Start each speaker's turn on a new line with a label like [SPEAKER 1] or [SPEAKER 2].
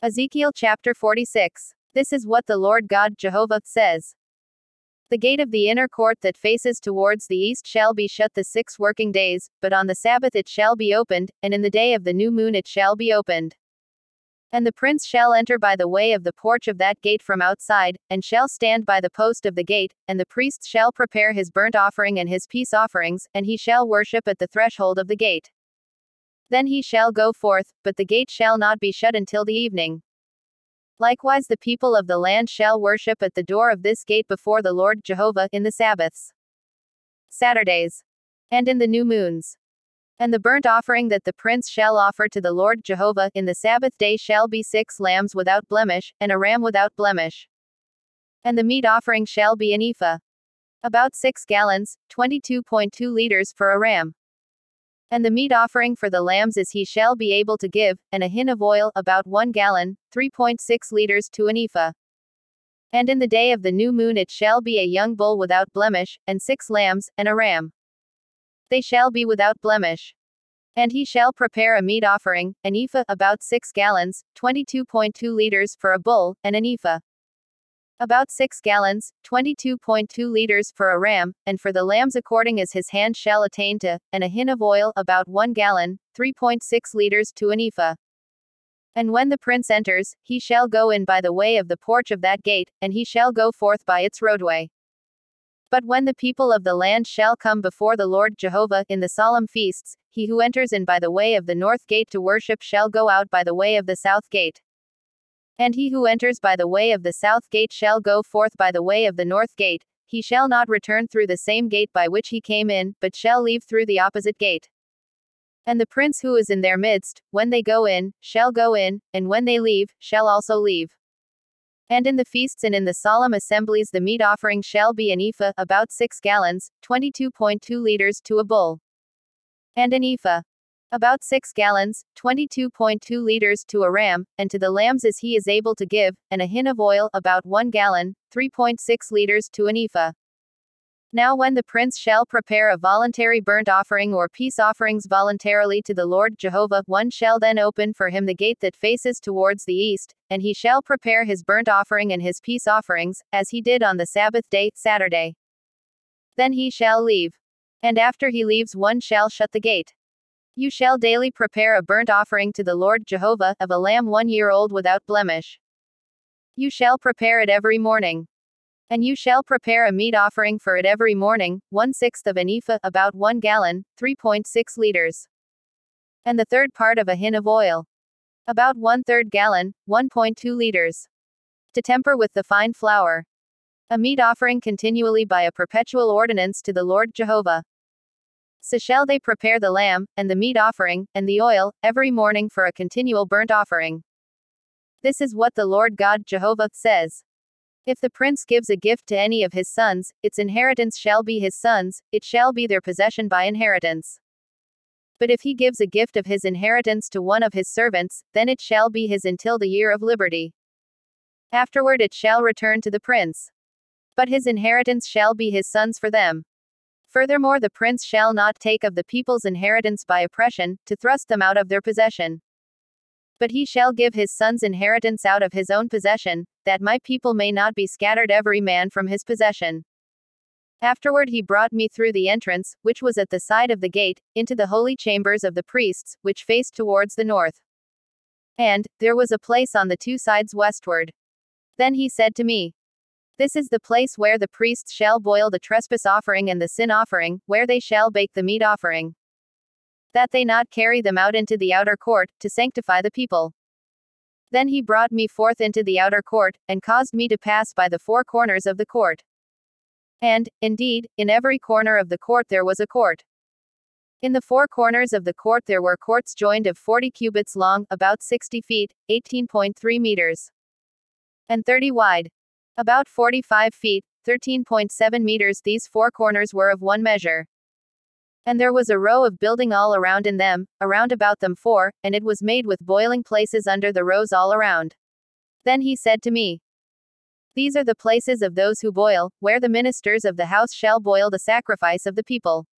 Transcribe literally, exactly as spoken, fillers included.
[SPEAKER 1] Ezekiel chapter forty-six. This is what the Lord God Jehovah says. The gate of the inner court that faces towards the east shall be shut the six working days, but on the Sabbath it shall be opened, and in the day of the new moon it shall be opened. And the prince shall enter by the way of the porch of that gate from outside, and shall stand by the post of the gate, and the priest shall prepare his burnt offering and his peace offerings, and he shall worship at the threshold of the gate. Then he shall go forth, but the gate shall not be shut until the evening. Likewise the people of the land shall worship at the door of this gate before the Lord Jehovah in the Sabbaths, Saturdays, and in the new moons. And the burnt offering that the prince shall offer to the Lord Jehovah in the Sabbath day shall be six lambs without blemish, and a ram without blemish. And the meat offering shall be an ephah, about six gallons, twenty-two point two liters for a ram. And the meat offering for the lambs is he shall be able to give, and a hin of oil, about one gallon, three point six liters to an ephah. And in the day of the new moon it shall be a young bull without blemish, and six lambs, and a ram. They shall be without blemish. And he shall prepare a meat offering, an ephah, about six gallons, twenty-two point two liters for a bull, and an ephah, about six gallons, twenty-two point two liters for a ram, and for the lambs according as his hand shall attain to, and a hin of oil, about one gallon, three point six liters to an ephah. And when the prince enters, he shall go in by the way of the porch of that gate, and he shall go forth by its roadway. But when the people of the land shall come before the Lord Jehovah in the solemn feasts, he who enters in by the way of the north gate to worship shall go out by the way of the south gate. And he who enters by the way of the south gate shall go forth by the way of the north gate, he shall not return through the same gate by which he came in, but shall leave through the opposite gate. And the prince who is in their midst, when they go in, shall go in, and when they leave, shall also leave. And in the feasts and in the solemn assemblies the meat offering shall be an ephah, about six gallons, twenty-two point two liters to a bull. And an ephah, about six gallons, twenty-two point two liters to a ram, and to the lambs as he is able to give, and a hin of oil, about one gallon, three point six liters to an ephah. Now when the prince shall prepare a voluntary burnt offering or peace offerings voluntarily to the Lord Jehovah, one shall then open for him the gate that faces towards the east, and he shall prepare his burnt offering and his peace offerings, as he did on the Sabbath day, Saturday. Then he shall leave. And after he leaves one shall shut the gate. You shall daily prepare a burnt offering to the Lord Jehovah, of a lamb one year old without blemish. You shall prepare it every morning. And you shall prepare a meat offering for it every morning, one-sixth of an ephah, about one gallon, three point six liters. And the third part of a hin of oil, about one-third gallon, one point two liters. To temper with the fine flour. A meat offering continually by a perpetual ordinance to the Lord Jehovah. So shall they prepare the lamb, and the meat offering, and the oil, every morning for a continual burnt offering. This is what the Lord God Jehovah says. If the prince gives a gift to any of his sons, its inheritance shall be his sons, it shall be their possession by inheritance. But if he gives a gift of his inheritance to one of his servants, then it shall be his until the year of liberty. Afterward it shall return to the prince. But his inheritance shall be his sons for them. Furthermore the prince shall not take of the people's inheritance by oppression, to thrust them out of their possession. But he shall give his son's inheritance out of his own possession, that my people may not be scattered every man from his possession. Afterward he brought me through the entrance, which was at the side of the gate, into the holy chambers of the priests, which faced towards the north. And there was a place on the two sides westward. Then he said to me, this is the place where the priests shall boil the trespass offering and the sin offering, where they shall bake the meat offering, that they not carry them out into the outer court, to sanctify the people. Then he brought me forth into the outer court, and caused me to pass by the four corners of the court. And, indeed, in every corner of the court there was a court. In the four corners of the court there were courts joined of forty cubits long, about sixty feet, eighteen point three meters, and thirty wide, about forty-five feet, thirteen point seven meters. These four corners were of one measure. And there was a row of building all around in them, around about them four, and it was made with boiling places under the rows all around. Then he said to me, these are the places of those who boil, where the ministers of the house shall boil the sacrifice of the people.